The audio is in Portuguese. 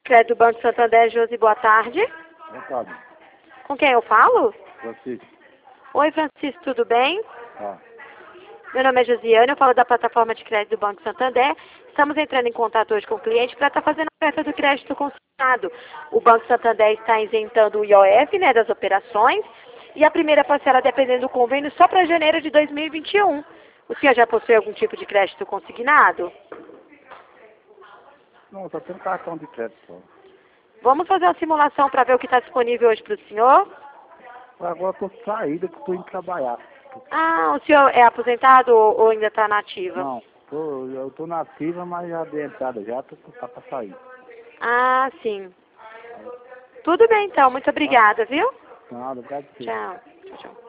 Crédito do Banco Santander, Josi, boa tarde. Boa tarde. Com quem eu falo? Francisco. Oi, Francisco, tudo bem? Tá. Meu nome é Josiane, eu falo da plataforma de crédito do Banco Santander. Estamos entrando em contato hoje com o cliente para estar fazendo a oferta do crédito consignado. O Banco Santander está isentando o IOF, né, das operações, e a primeira parcela, dependendo do convênio, só para janeiro de 2021. O senhor já possui algum tipo de crédito consignado? Não, só tenho cartão de crédito só. Vamos fazer uma simulação para ver o que está disponível hoje para o senhor? Agora eu tô saído, que estou indo trabalhar. Ah, o senhor é aposentado ou ainda está na ativa? Não, eu tô na ativa, mas já dei entrada já, tá pra sair. Ah, sim. Tudo bem então, muito obrigada, viu? Nada, obrigado. Tchau. Tchau, tchau.